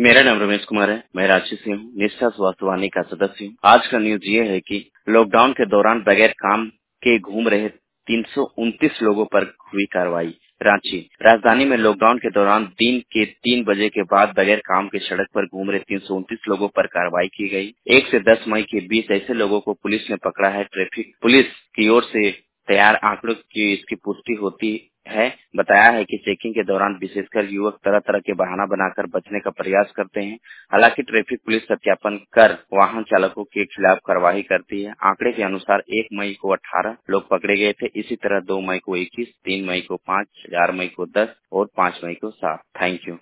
मेरा नाम रमेश कुमार है। मैं रांची से हूँ। निष्ठा स्वास्थ्य वाहिनी का सदस्य हूँ। आज का न्यूज ये है कि लॉकडाउन के दौरान बगैर काम के घूम रहे 329 लोगों पर हुई कार्रवाई। रांची राजधानी में लॉकडाउन के दौरान दिन के 3 बजे के बाद बगैर काम के सड़क पर घूम रहे 329 लोगों पर कार्रवाई की गई। 1 से 10 मई के बीच ऐसे लोगों को पुलिस ने पकड़ा है। ट्रैफिक पुलिस की ओर से तैयार आंकड़ों की इसकी पुष्टि होती है। बताया है कि चेकिंग के दौरान विशेषकर युवक तरह तरह के बहाना बनाकर बचने का प्रयास करते हैं। हालांकि ट्रैफिक पुलिस सत्यापन कर वाहन चालकों के खिलाफ कार्रवाई करती है। आंकड़े के अनुसार 1 मई को 18 लोग पकड़े गए थे। इसी तरह 2 मई को 21, 3 मई को 5, 4 मई को 10 और 5 मई को 7। Thank you.